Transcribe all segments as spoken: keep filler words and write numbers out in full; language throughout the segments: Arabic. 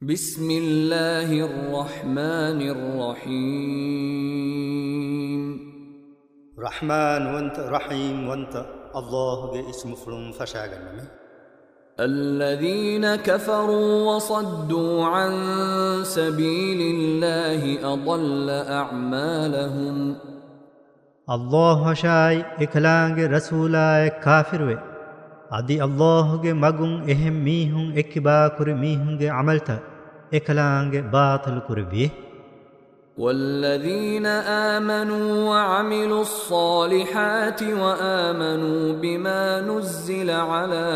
بسم الله الرحمن الرحيم رحمن وانت رحيم وانت الله اسم فلم فشاغنمي الذين كفروا وصدوا عن سبيل الله أضل أعمالهم الله شاي إكلانگ رسولا كافر وي أدي الله گ مگون اهم ميهون اكبا كر ميهون گ عملتا إكلانگ باطل كر بيه والذين آمنوا وعملوا الصالحات وآمنوا بما نزل على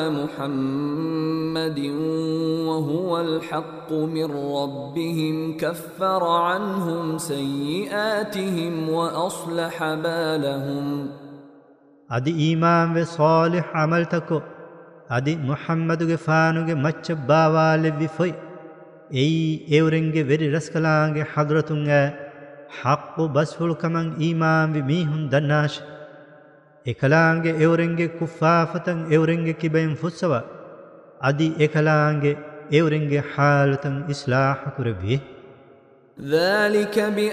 محمد وهو الحق من ربهم كفر عنهم سيئاتهم وأصلح بالهم أدي إيمان و صالح عملتكو أدي محمد گ فانو گ مچ باوال وفوي اي اورنگ وری رسکلانگ حضرتونگ حق بسفل کمن ایمان وی میہن دناش اکلانگ اورنگ کفافتن اورنگ کبین فسوا ادی اکلانگ اورنگ حالتن اصلاح کربی ذلك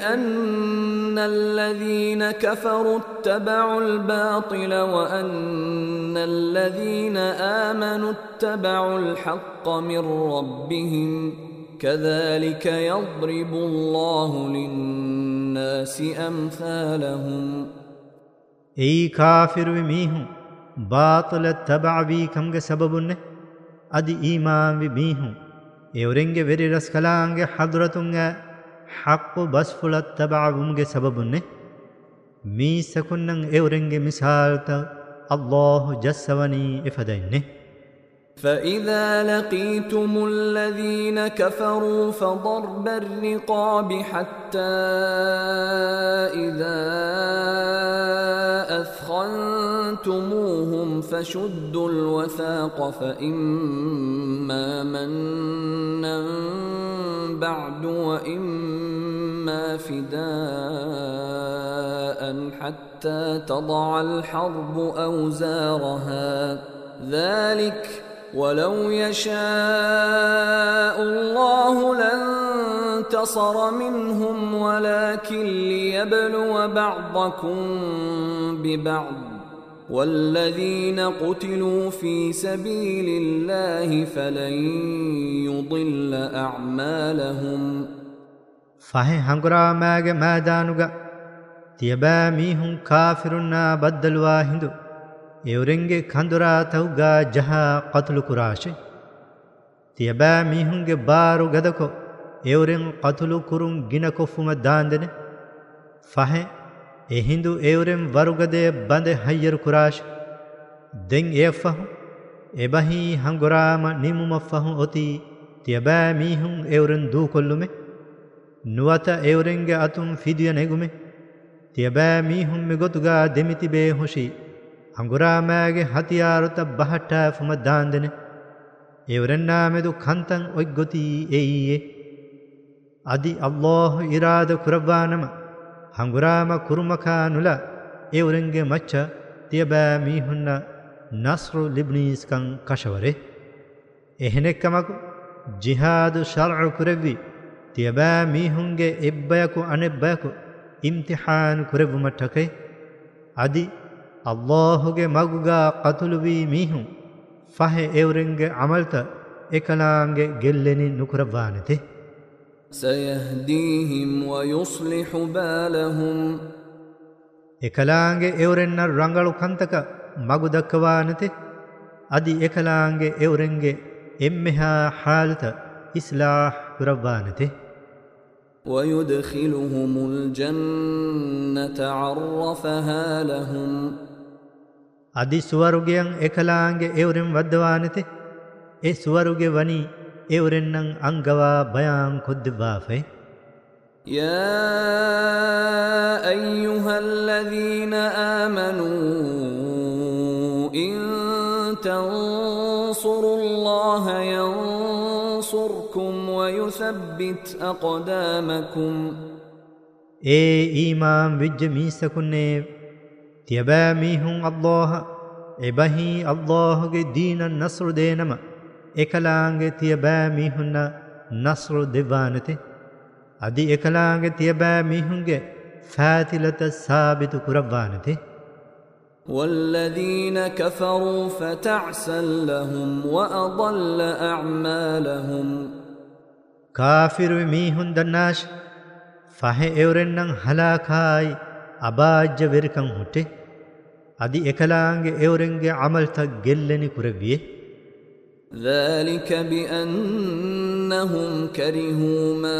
بأن الذين كفروا اتبعوا الباطل وأن الذين آمنوا اتبعوا الحق من ربهم كذلك يضرب الله للناس أمثالهم اي كافر وميهم باطل اتبع بي كمگ سببن ادي ايمان وميهم اورنگ وری رسکلانگ حضرتونگ حق بسفل اتبع بمگ سببن مي سكنن اورنگ مثالتا الله جسوني افدين فإذا لقيتم الذين كفروا فضرب الرقاب حتى إذا أثخنتموهم فشدوا الوثاق فإما منا بعد وإما فداء حتى تضع الحرب أوزارها ذلك ولو يشاء الله لانتصر منهم ولكن ليبلو بعضكم ببعض والذين قتلوا في سبيل الله فلن يضل أعمالهم فهي هنگرا ماگ مادانوگا تيبا ميهم كافرنا بدلوا هندو اورنگے کھندرا تھوگا جہاں قتل کراش تیبا میہنگے بارو گدکو اورن قتل کرن گنکوفم داندنے فہیں اے ہندو اورن ورگدے بند ہیر کراش دن ایفہو اے بہی ہنگرام نیمو مفہو ہوتی تیبا میہن اورن دو کلو میں نواتا اورنگے اتم فیدیا نگو میں تیبا میہن میں گتگا دمیتی بے ہوشی ہنگراماگے ہتھیارتا بہٹا فمداندنے ایورنامدو کھنتن اوگتی ایئے ادی اللہ اراد کربانم ہنگرام کرمکانولا ایورنگے مچا تیبا میہن نصر لبنیس کن کشورے اہنکمکو جہاد شرع کربی تیبا میہنگے ابیکو انبیکو امتحان کرب مٹکے ادی الله گ مگوگا قتل وی میہوں فہ ایورنگ عملتا اکلانگ گلنی نکربانتے سيهديهم ويصلح بالهم اکلانگ ایورن رنگلو کھنتکا مگو دکوانتے ادی اکلانگ ایورنگ امہا حالتا اصلاح کربانتے ويدخلهم الجنة عرفها لهم ادی سوارگیان اکلانگ ایورن ودوانتے اے سوارگی ونی ایورنن انگوا بیان خود بافے يا أيها الذين آمنوا إن تنصروا الله ينصركم ويثبت أقدامكم اے ایمان وج می سکنے تیبا میہن اللہ اے بہی اللہ کے دین نصر دینما ekalaange tiya baa mihunna ನಸ್ರು ದಿವಾನತೆ ಅದಿ ಎಕಲಾಂಗೆ ತಿಯಬಾ ಮೀಹುಂಗೆ ಫಾತಿಲತ ಸಾಬಿತು ಕುರವಾನತೆ والذين كفروا فتعسا لهم وأضل أعمالهم ಕಾಫಿರು ಮೀಹುಂ ದನ್ನಾಶ್ ಫಹೆ ಎವರೆನ್ನಂ ಹಲಾಕಾಯಿ ಅಬಾಜ್ಜ ವೆರಿಕಂ ಹುಟ್ಟೆ ಅದಿ ಎಕಲಾಂಗೆ ಎವರೆಂಗೆ ಅಮಲ್ತ ಗೆಲ್ಲೆನಿ ಕುರವಿಯೆ ذلك بأنهم كرهوا ما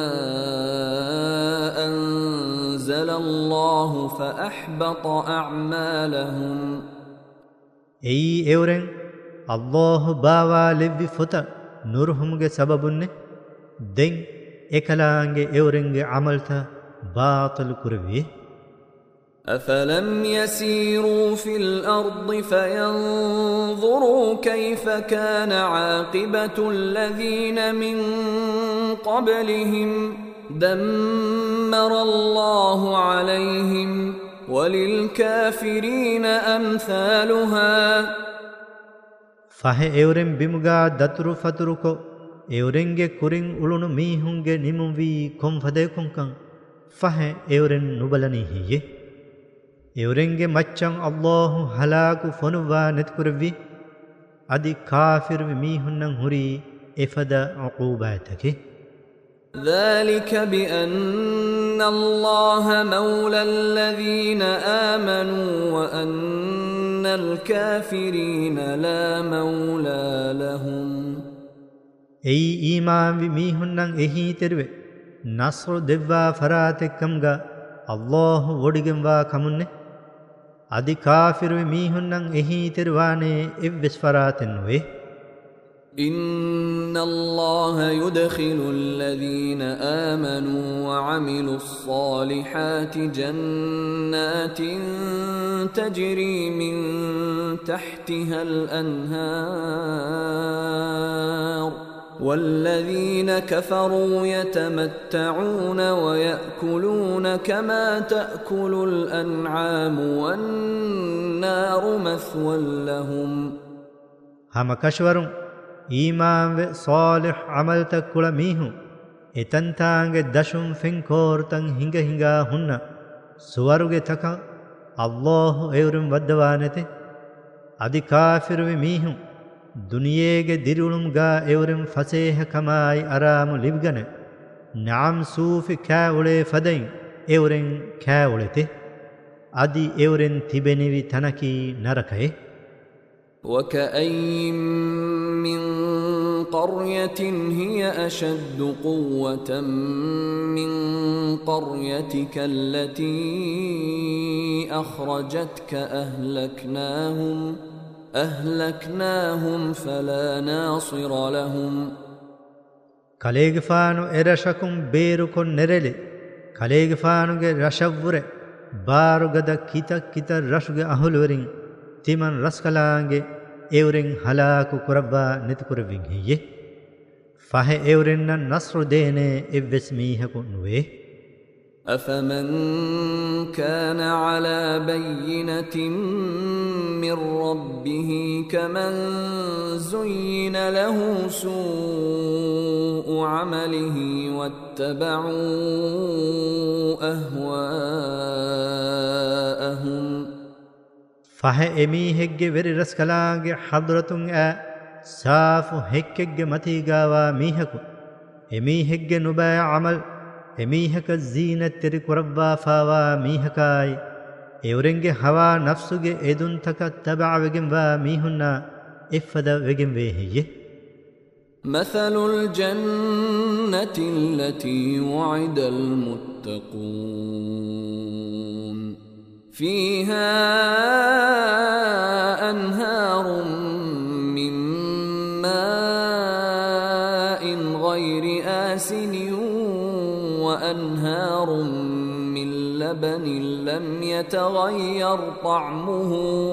أنزل الله فأحبط أعمالهم أي إورن الله باوا لبي فتا نورهمගේ سببුන්නේ දෙන් එකලාංගේ එවරෙන්ගේ අමල්ත බාතල් කුරවියේ أفلم يسيروا في الأرض فينظروا كيف كان عاقبة الذين من قبلهم دمر الله عليهم وللكافرين أمثالها فه එවරෙන් බිමුගා දතුරු ෆතුරුකෝ එවරෙන්ගේ කුරින් උළුණු මීහුන්ගේ නිමුම් වී කොම්ෆදේ කොංකං فه එවරෙන් නුබලනි හියේ එවරෙන්ගේ මච්චන් අල්ලාහ් හලාකු ෆොනුවා නෙත්කුරවි අදි කාෆිර් මීහුන්නන් හුරි එෆද උකූබාතකි ذلك بأن الله مولى الذين آمنوا وأن الكافرين لا مولى لهم أي إيمان بميهنن إهي تروي نصر دوا فراتكمغا الله ودگم وا كمنه أدي كافر بميهنن إهي ترواني إبس فراتن وي إن الله يدخل الذين آمنوا وعملوا الصالحات جنات تجري من تحتها الأنهار والذين كفروا يتمتعون ويأكلون كما تأكل الأنعام والنار مثوى لهم هم كشورون ඊමාන් වෙ සාලිහ් අමල් තක්කුල මීහු එතන්තාංගෙ දශුම් ෆින්කෝර්තන් හිඟ හිඟා හුන්න සුවරුගෙ තක අල්ලාහ් එවරුම් වද්දවානෙතෙ අදි කාෆිරුවෙ මීහු දුනියේගෙ දිරුළුම් ගා එවරුම් ෆසේහ කමායි අරාමු ලිබ්ගන නාම් සූෆි කෑවුලේ ෆදයින් එවරෙන් කෑවුලෙතෙ අදි එවරෙන් තිබෙනිවි තනකී නරකයේ وكأين من قرية هي أشد قوة من قريتك التي أخرجتك أهلكناهم أهلكناهم فلا ناصر لهم කලේගෆානු එරශකුම් බේරුකොන් නෙරෙලි කලේගෆානුගේ රශව්වුර බාරුගද කිත කිත රශුගේ අහුලවරින් තිමන් රස්කලාංගේ එවරෙන් හලාකු කුරබ්බා නෙතුකුරවින් හියේ ෆහ එවරෙන්න නස්රු දේනේ එව්වෙස් මීහකු නුවේ أفمن كان على بينة من ربه كمن زين له سوء عمله واتبعوا أهواءهم فه එමීහෙක්ගේ වෙරි රස්කලාගේ හදරතුන් ඈ සාෆු හෙක්කෙක්ගේ මතීගාවා මීහකු එමීහෙක්ගේ නුබෑ අමල් එමීහක සීනත් තෙරි කුරබ්වා ෆාවා මීහකයි එවරෙන්ගේ හවා නෆ්සුගේ එදුන් තක තබා වෙගෙන් වා මීහුන්නා ඉෆද වෙගෙන් වේහියේ مثل الجنة التي وعد المتقون فيها أنهار من ماء غير آسن وأنهار من لبن لم يتغير طعمه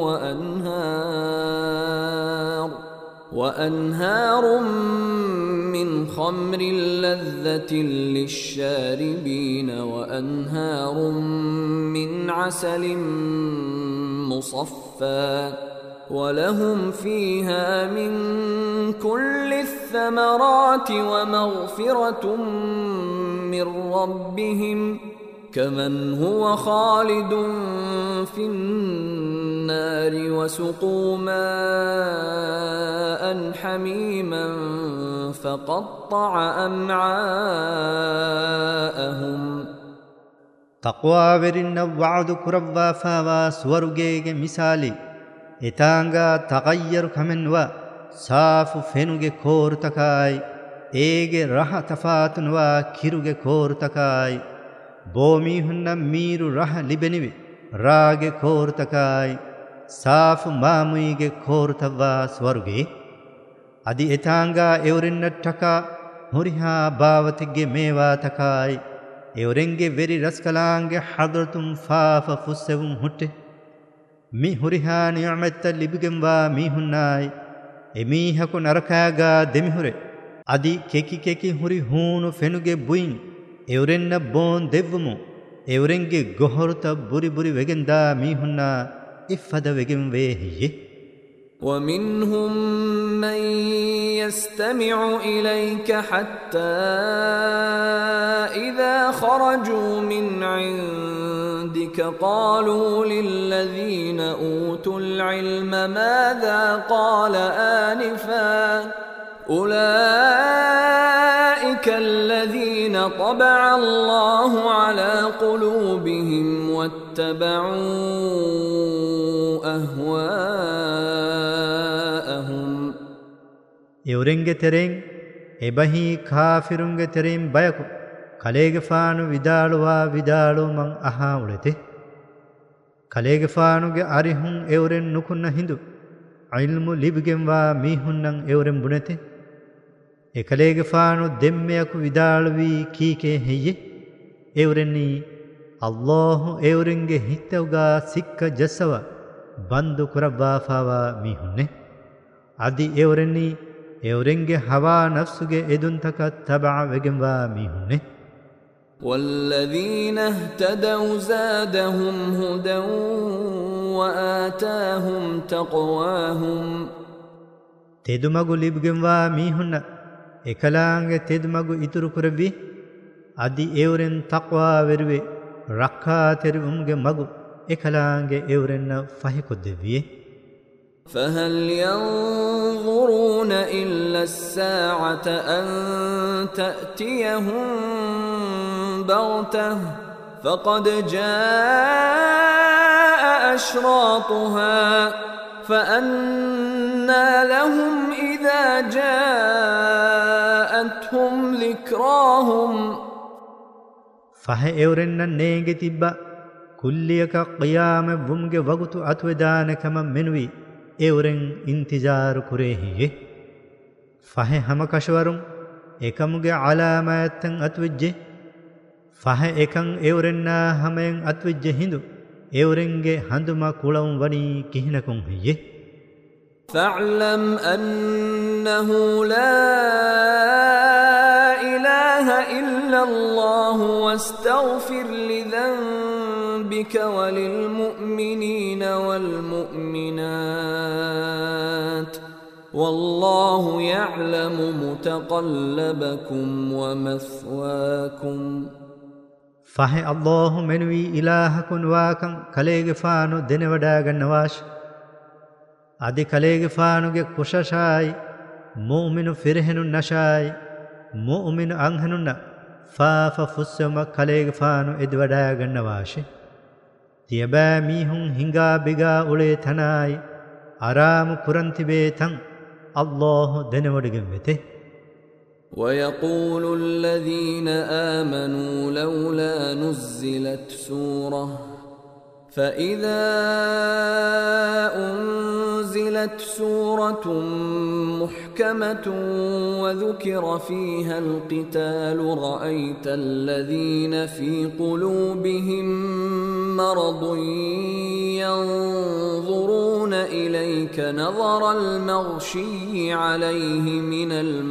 وأنهار وأنهار من خمر لذة للشاربين وأنهار من عسل مصفى ولهم فيها من كل الثمرات ومغفرة من ربهم كمن هو خالد في النار وسقوا ماء حميما فقطع أمعاءهم ತಕ್ವಾವೆರಿನ್ನ ವಾದು ಕುರವ್ವಾ ಫಾವಾ ಸ್ವರುಗೇಗೆ ಮಿಸಾಲಿ ಎತಾಂಗ ತಗಯ್ಯರು ಕಮೆನ್ವ ಸಾಫು ಫೆನುಗೆ ಕೋರ್ತಕಾಯ್ ಏಗೆ ರಹ ತಫಾತುನ್ವ ಕಿರುಗೆ ಕೋರ್ತಕಾಯ್ ಬೋಮಿ ಹುನ್ನ ಮೀರು ರಹ ಲಿಬೆನಿವೆ ರಾಗೆ ಕೋರ್ತಕಾಯ್ ಸಾಫು ಮಾಮುಯಿಗೆ ಕೋರ್ತವ್ವ ಸ್ವರುಗೆ ಅದಿ ಎತಾಂಗ ಎವರಿನ್ನಟ್ಟಕ ಹುರಿಹಾ ಬಾವತಿಗೆ ಮೇವಾ ತಕಾಯ್ ಎವರೆಂಗೆ ವೆರಿ ರಸ್ಕಲಾಂಗೆ ಹದ್ರತುಂ ಫಾಫ ಫುಸ್ಸೆವುಂ ಹುಟ್ಟೆ ಮಿ ಹುರಿಹಾ ನಿಯಮೆತ್ತ ಲಿಬಿಗೆಂವಾ ಮೀ ಹುನ್ನಾಯ್ ಎಮೀಹಕು ನರಕಾಗ ದೆಮಿಹುರೆ ಅದಿ ಕೆಕಿ ಕೆಕಿ ಹುರಿ ಹೂನು ಫೆನುಗೆ ಬುಯಿಂ ಎವರೆನ್ನ ಬೋನ್ ದೆವ್ವುಮು ಎವರೆಂಗೆ ಗೊಹರುತ ಬುರಿ ಬುರಿ ವೆಗೆಂದ ಮೀ ಹುನ್ನಾ ಇಫ್ಫದ ವೆಗೆಂ ವೇ ಹಿಯೆ ومنهم من يستمع إليك حتى إذا خرجوا من عندك قالوا للذين أوتوا العلم ماذا قال آنفا أولئك الذين طبع الله على قلوبهم واتبعوا أهواءهم ಎವರೆಂಗೆ ತೆರೆಂ ಎಬಹಿ ಕಾಫಿರುಂಗೆ ತೆರೆಂ ಬಯಕು ಕಲೆಗೆ ಫಾನು ವಿದಾಳುವ ವಿದಾಳು ಮಂ ಅಹಾ ಉಳಿತೆ ಕಲೆಗೆ ಫಾನುಗೆ ಅರಿಹುಂ ಎವರೆನ್ ನುಕುನ್ನ ಹಿಂದು ಇಲ್ಮು ಲಿಬಿಗೆಂವಾ ಮೀಹುನ್ನಂ ಎವರೆಂ ಬುಣೆತೆ ಎ ಕಲೆಗೆ ಫಾನು ದೆಮ್ಮೆಯಕು ವಿದಾಳುವಿ ಕೀಕೆ ಹೆಯ್ಯೆ ಎವರೆನ್ನಿ ಅಲ್ಲಾಹು ಎವರೆಂಗೆ ಹಿತ್ತವುಗಾ ಸಿಕ್ಕ ಜಸ್ಸವ ಬಂದು ಕುರವ್ವಾಫಾವಾ ಮೀಹುನ್ನೆ ಅದಿ ಎವರೆನ್ನಿ ಎವರೆಂಗೆ ಹವಾ ನಫ್ಸುಗೆ ಎದುಂತಕ ತಬಾ ವೆಗೆಂವಾ ಮೀಹುನ್ನೆ والذين اهتدوا زادهم هدى وآتاهم تقواهم ತೆದುಮಗು ಲಿಬ್ಗೆಂವಾ ಮೀಹುನ್ನ ಎಕಲಾಂಗೆ ತೆದುಮಗು ಇತುರು ಕುರವಿ ಅದಿ ಎವರೆನ್ ತಕ್ವಾ ವೆರುವೆ ರಕ್ಕಾ ತೆರುವುಂಗೆ ಮಗು ಎಕಲಾಂಗೆ ಎವರೆನ್ನ ಫಹಿಕೊದ್ದೆವಿಯೆ فهل ينظرون إلا الساعة أن تأتيهم بغتة فقد جاء أشراطها فأنى لهم إذا جاءتهم ذكراهم فه ಎವರೆನ್ನ ನೇಗೆ ತಿಬ್ಬ ಕುಲ್ಲಿಯಕ ಕಿಯಾಮೆ ವುಮ್ಗೆ ವಗುತು ಅತ್ವೆದಾನಕಮ ಮೆನುವಿ ಎವರೆನ್ ಇಂತಿಜಾರು ಕುರೇಹಿಯೆ ಫಹೆ ಹಮಕಶವರುಂ ಏಕಮುಗೆ ಅಲಾಮಯತ್ತಂ ಅತ್ವಿಜ್ಜೆ ಫಹೆ ಏಕಂ ಎವರೆನ್ನ ಹಮೆಯಂ ಅತ್ವಿಜ್ಜೆ ಹಿಂದು ಎವರೆಂಗೆ ಹಂದುಮ ಕುಳಂ ವನಿ ಕಿಹಿನಕುಂ ಹಿಯೆ فاعلم أنه لا إله إلا الله واستغفر لذنبك وللمؤمنين والمؤمنات والله يعلم متقلبكم ومثواكم فهي الله منوي إلهكم واكم كليغ فانو دنودا نواش අදි කලේගෆානුගේ කුෂෂායි මුමිනු ෆිරහෙනු නෂායි මුමිනු අංහනුන්න ෆාෆ ෆුස්සම කලේගෆානු එදවඩා ගන්නවාෂි තියබෑ මීහුන් හිංගා බිගා උලේ තනායි ආරාමු කුරන්තිබේ තන් අල්ලාහ් දෙනවඩගෙන් වෙතේ ويقول الذين آمنوا لولا نزلت سورة فإذا أنزلت سورة محكمة وذكر فيها القتال رأيت الذين في قلوبهم مرض ينظرون إليك نظر المغشي عليه من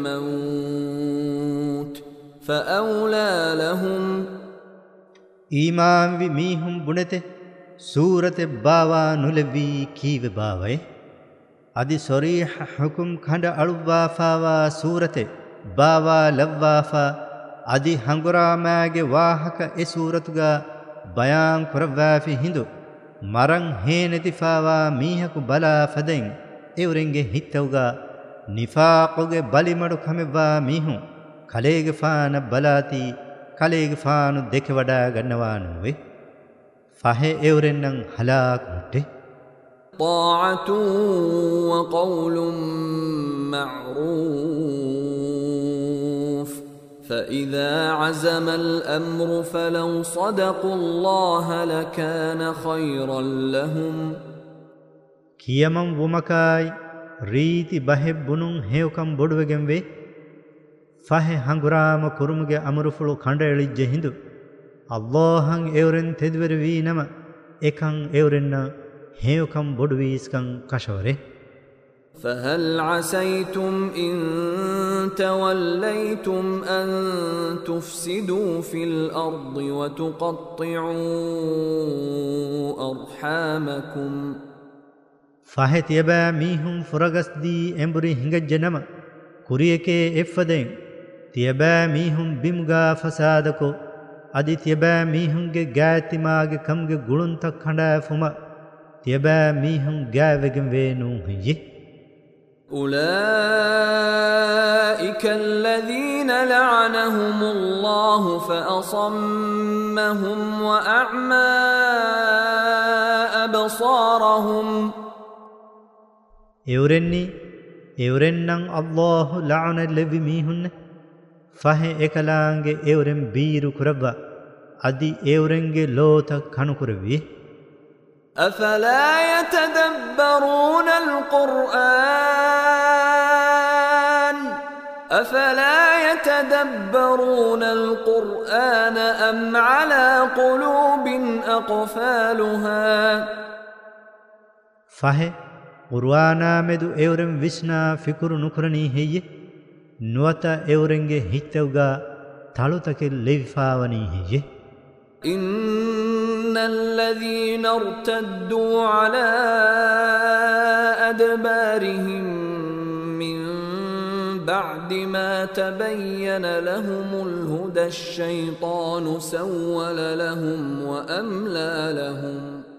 الموت فأولى لهم إيمان بميهم بنته سورة باوا نلوي كيف باوي අදි සොරීහ හුකුම් කඳ අලුවාෆාවා සූරතේ බාවා ලව්වාෆා අදි හංගුරාමෑගේ වාහක ඒ සූරතුගා බයාන් කරවෑෆි හිඳු මරං හේනෙතිෆාවා මීහකු බලා ෆදෙන් එවරෙන්ගේ හිත්තවුගා නිෆාකුගේ බලිමඩු කමෙවා මීහුන් කලේගේ ෆාන බලාති කලේගේ ෆානු දෙක වඩා ගන්නවා නුවේ ෆහේ එවරෙන්නම් හලාක් මුට්ටේ طاعة وقول معروف فإذا عزم الأمر فلو صدقوا الله لكان خيرا لهم කියමම් වමකයි රීති බහෙබ්බුනුන් හේවකම් බොඩුවගෙන් වේ ෆහේ හංගුරාම කුරුමුගේ අමරුෆුළු කණ්ඩ එළිජ්ජ හිඳු අල්ලාහන් එවරෙන් තෙදවර වී නම එකන් එවරෙන්න هيوكم بدويسكن كشوري فهل عسيتم إن توليتم أن تفسدوا في الأرض وتقطعوا أرحامكم فهت يبا ميهم فرغس دي امبري هنگ جنم كوريكي افدين تيبا ميهم بمغا فسادكو ادي تيبا ميهم گه گاتي ماگ كمگ گلون تک خندا فما تيبا ميهم گاوگم وينو هي أولئك الذين لعنهم الله فأصمهم وأعمى أبصارهم එවරෙන්නේ එවරෙන්නම් අල්ලාහ් ලඅන ලෙවි මීහුන්න ෆහේ එකලාංගේ එවරෙන් බීරු කරවා අදි එවරෙන්ගේ ලෝත කණු කරවි أفلا يتدبرون القرآن أفلا يتدبرون القرآن أم على قلوب أقفالها ෆහේ කුර්ආනා මෙදු එවරෙන් විශ්නා ෆිකුරු නුකරණී හෙయ్య නුවත එවරෙන්ගේ හිතවුගා තලුතකෙ ලෙවිෆාවනී හෙయ్య إن الذين ارتدوا على أدبارهم من بعد ما تبين لهم الهدى الشيطان سول لهم وأملى لهم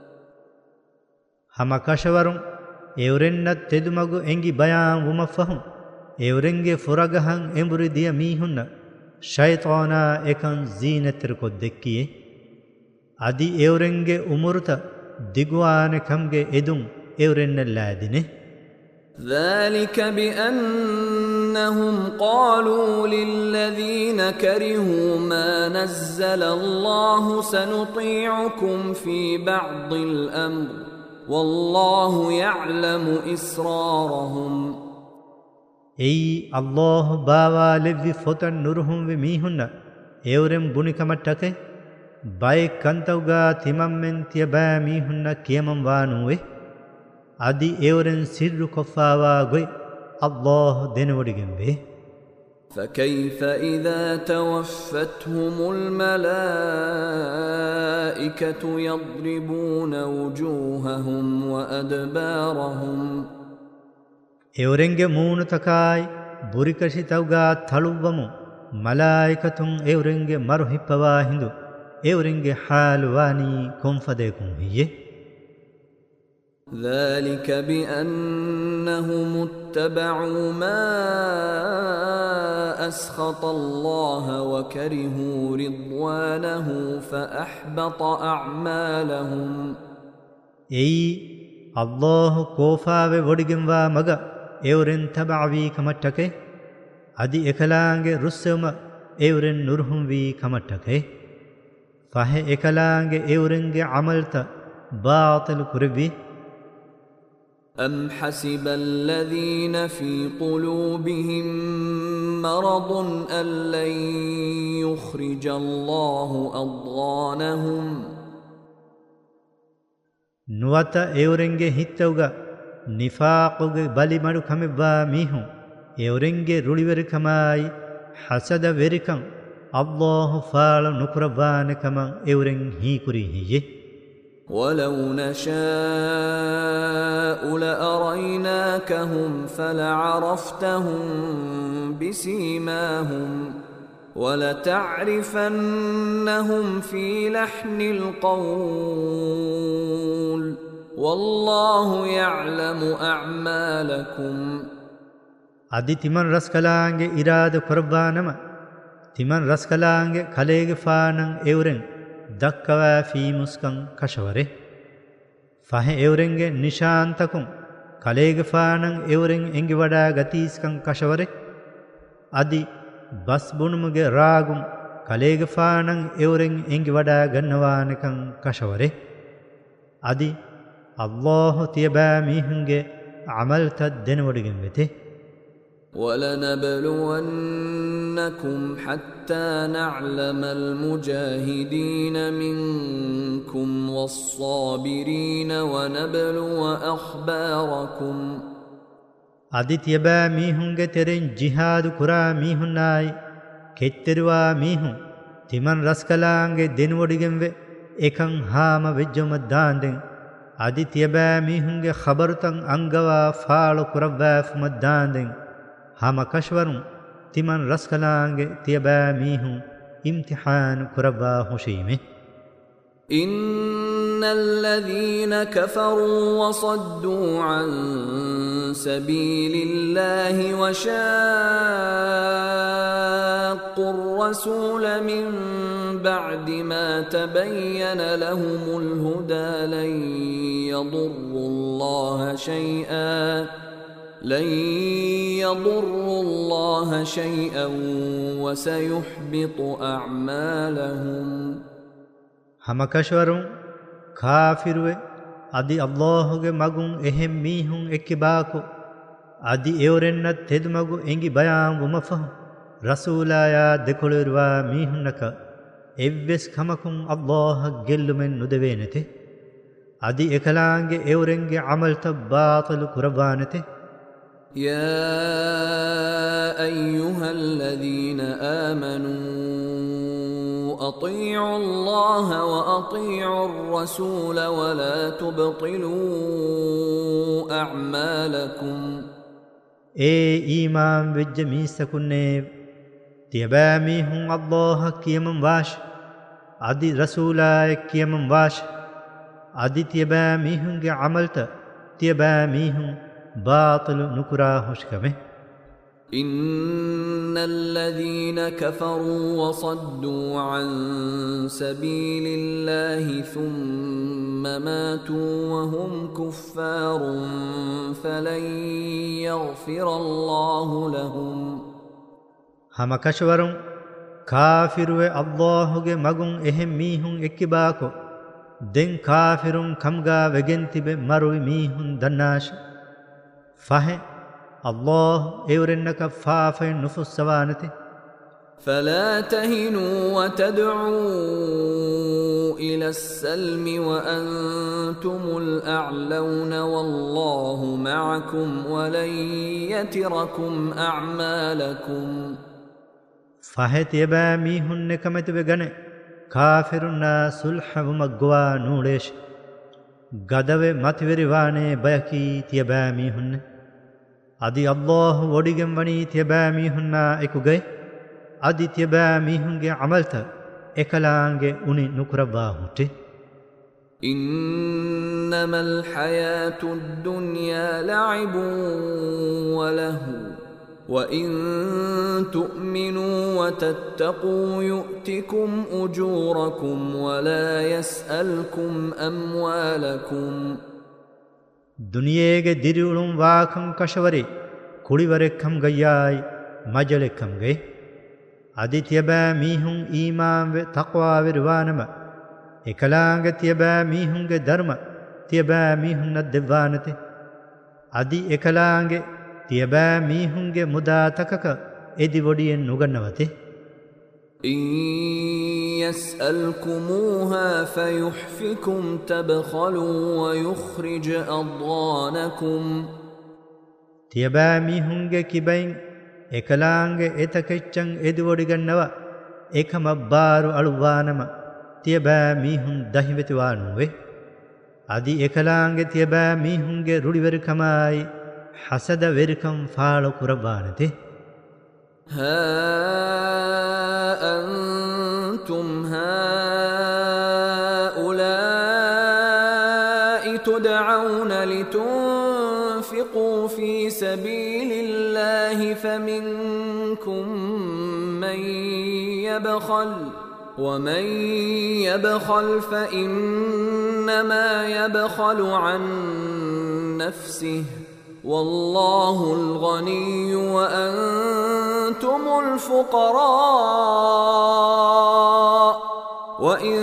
ಹಮ ಕಶವರುಂ ಎವರೆನ್ನತ್ ತೆದುಮಗು ಎಂಗಿ ಬಯಾಂ ವುಮಫಹುಂ ಎವರೆಂಗೆ ಫುರಗಹಂ ಎಂಬುರಿ ದಿಯ ಮೀಹುನ್ನ ಶೈತಾನ ಎಕಂ ಝೀನತಿರ್ ಕೊದ್ದೆಕ್ಕಿಯೆ ಅದಿ ಎವರೆಂಗೆ ಉಮುರುತ ದಿಗುವಾನೆ ಕಮ್ಗೆ ಎದುಂ ಎವರೆನ್ನಲ್ಲಾದಿನೆ ذلك بأنهم قالوا للذين كرهوا ما نزل الله سنطيعكم في بعض الأمر والله يعلم إسرارهم أي الله باوا لذي فتن نورهم وميهن एवरेम बुनिकमट्टके बाय कंतवगा तिमम्मेन तियबा मीहुन्न कियमं वानुवे आदि एवरेन सिर्रु कफावा गोय अल्लाह देनवडिगेंवे فكيف إذا توفتهم الملائكة يضربون وجوههم وأدبارهم एवरेंगे मून तकाय बुरिकशितवगा थलुवमु मलाइकतुं एवरेंगे मरुहिप्पवा हिंदु एवरेंगे हालवानी कुंफदेकुं हिये ذلك بأنهم اتبعوا ما أسخط الله وكرهوا رضوانه فأحبط أعمالهم أي الله كوفا وودغنوا مغا एवरेन तबावी कमट्टके अदि एकलांगे रुस्सम एवरेन नुरहुम वी कमट्टके फहे एकलांगे एवरेंगे अमलत बातिल कुरबी أم حسب الذين في قلوبهم مرض أن لن يخرج الله أضغانهم නුවත එවරෙන්ගේ හිත්තවුගා නිෆාකුගේ බලිමඩු කමෙවා මීහුන් එවරෙන්ගේ රුලිවරිකමයි හසද වෙරිකම් අල්ලාහ් ෆාල නුකරවානකම එවරෙන් හීකුරි හියේ ولو نشاء لأريناكهم فلعرفتهم بسيماهم ولتعرفنهم في لحن القول والله يعلم أعمالكم. අදි තිමන් රස්කලාංගේ ඉරාද කරබානම තිමන් රස්කලාංගේ කලේගේ ෆානං එවරෙන් දක්කවා ෆීමුස්කං කෂවරේ ෆහ එවරෙන්ගේ නිශාන්තකුම් කලේගේ ෆානං එවරෙන් එංගි වඩා ගතිස්කං කෂවරේ අදි බස් බුණුමුගේ රාගුම් කලේගේ ෆානං එවරෙන් එංගි වඩා ගන්නවානකං කෂවරේ අදි අල්ලාහ් තියබා මිහුන්ගේ අමල්ත දෙනවඩගෙන් වෙතේ. وَلَنَبْلُوَنَّكُمْ حَتَّى نَعْلَمَ الْمُجَاهِدِينَ مِنكُمْ وَالصَّابِرِينَ وَنَبْلُوَ أَخْبَارَكُمْ. අදි තියබා මිහුන්ගේ තෙරෙන් ජිහාදු කුරා මිහුන්නායි කෙත්තරවා මිහුන් තිමන් රස්කලාංගේ දෙනවඩගෙන් වේ එකං හාම වෙජ්ජම දාන්දෙන් අදි තියබා මිහුන්ගේ ඛබරුතන් අංගවා ෆාලු කුරවා ෆුමදාන්දෙන් හම කෂවරුන් තිමන් රස්කලාංගේ තියබා මිහුන් ඉම්තිහාන් කුරවා හුෂීමේ. إن الذين كفروا وصدوا عن سبيل الله وشاقوا الرسول من بعد ما تبين لهم الهدى لن يضروا الله شيئا لن يضروا الله شيئا وسيحبط أعمالهم. හම කෂවරුන් කාෆිරුවේ අදි අල්ලාහ්ගේ මගුන් එහෙම් මීහුන් එක්කිබාකු අදි එවරෙන්නත් තෙදුමගු එංගි බයාම් වමෆහ රසූලායා දෙකොළරුවා මීහුන්නක එව්වෙස් කමකුන් අල්ලාහ් ගෙල්ලුමෙන් නුදවේ නැතේ අදි එකලාංගේ එවරෙන්ගේ අමල්ත බාතලු කුරබානතේ. يا أيها الذين آمنوا أطيعوا الله وأطيعوا الرسول ولا تبطلوا أعمالكم. ඒ ඊමාන් වෙජ්ජ මිස්සකුන්නේ තියබෑ මිහුන් අල්ලාහ් කියමන් වාෂ අදි රසූලාය කියමන් වාෂ අදි තියබෑ මිහුන්ගේ අමල්ත තියබෑ මිහුන් باطل نكرا هشكمه. إن الذين كفروا وصدوا عن سبيل الله ثم ماتوا وهم كفار فلن يغفر الله لهم. هم كشورون كافروا الله ge magun ehem mihun ekkibako den kafirun kamga vegentibe marui mihun dannash فهي الله اورنك فافي نفس سوانتي. فلا تهنوا وتدعوا إلى السلم وأنتم الأعلون والله معكم ولن يتركم أعمالكم. فهي تيبا ميهن نكمت بغني كافرنا صلح ومقوا نوليش غدوه متوريواني بيكي تيبا ميهن අදි අල්ලාහ් වඩිගෙන් වනී තියබෑ මිහුන්නා එකුගේ අදි තියබෑ මිහුන්ගේ අමල්ත එකලාංගේ උනි නුකරබා හුටි. إنما الحياة الدنيا لعب وله وإن تؤمنوا وتتقوا يؤتكم أجوركم ولا يسألكم أموالكم. ದುನಿಯೇಗೆ ದಿರುಳುಂ ವಾಕಂ ಕಶವರಿ ಕುಳಿವರೆಕ್ಕಂ ಗಯ್ಯಾಯ್ ಮಜಲೆಕ್ಕಂ ಗೈ ಅದಿ ತಿಯಬಾ ಮೀಹುಂ ಈಮಾನ್ ವೆ ತಕ್ವಾ ವಿರ್ವಾನಮ එකලාංග තියබෑ මීහුන්ගේ ධර්ම තියබෑ මීහුන්න දෙවානති අදි එකලාංගේ තියබෑ මීහුන්ගේ මුදාතකක එදි වොඩියෙන් නුගන්නවති. إن يسألكموها فيحفكم تبخلوا ويخرج أضغانكم. තියබෑ මීහුන්ගේ කිබයින් එකලාංගේ එතකෙච්චන් එදි වොඩිගන්නව එකම බාරු අලුවානම තියබෑ මීහුන් දහිවෙතිවානුවේ. අදි එකලාංගෙ තියබෑ මීහුන්ගේ රුඩිවරිකමයි හසද වෙරිකම් ෆාල කුරබානතේ ها أنتم هؤلاء تدعون لتنفقوا في سبيل الله فمنكم من يبخل ومن يبخل فإنما يبخل عن نفسه والله الغني وأنتم الفقراء وإن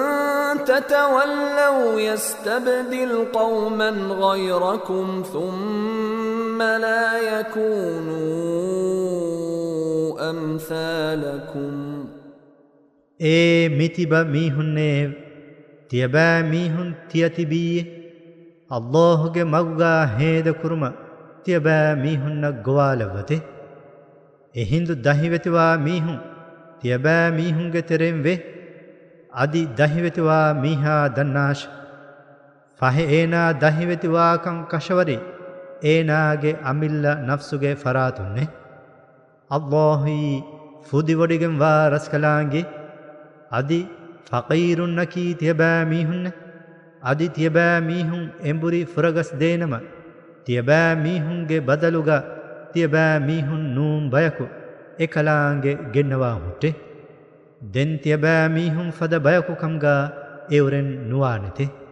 تتولوا يستبدل قوما غيركم ثم لا يكونوا أمثالكم ඒ මිතිබ මීහුන්නේ තියබෑ මීහුන් තියතිබීයේ අල්ලාහ්ගේ මග්ගා හේද කුරුම තියබෑ මීහුන්නක් ගොවාලවතේ එහින්දු දහිවෙතිවා මීහුන් තියබෑ මීහුන්ගේ තෙරෙන් වේ අදි දහිවෙතිවා මීහා දන්නාශ ෆහෙ ඒනා දහිවෙතිවාකං කෂවරි ඒනාගේ අමිල්ල නෆ්සුගේ ෆරාතුන්නේ අල්ලාහි ෆුදිවඩිගෙන් වා රස්කලාංගේ අදි ෆකීරුන්නකී තියබෑ මීහුන්නේ අදි තියබෑ මීහුන් එඹුරි ෆුරගස් දේනම තියබෑ මීහුන්ගේ බදලුග තියබෑ මීහුන් නූම් බයකු එකලාංගේ ගෙන්නවා හුට්ටේ දෙන් තියබෑ මීහුන් ෆද බයකු කම්ගා එවරෙන් නුවානෙතේ